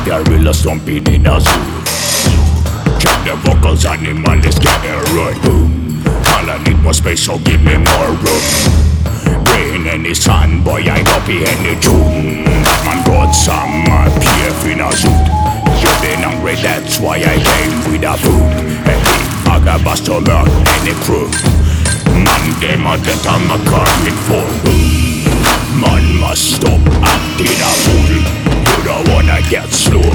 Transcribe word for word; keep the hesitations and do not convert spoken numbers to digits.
the real stomping in a zoo. Check the vocals, animal is getting right. Boom. All I need more space, so give me more room. Rain any sun, boy, I go be any tune. Man got some uh, P F in a suit. You been hungry, that's why I came with a food. Hey, I got bust to learn any crew. Man, them a that I'm a coming for. Man must stop acting a fool. You don't wanna get slow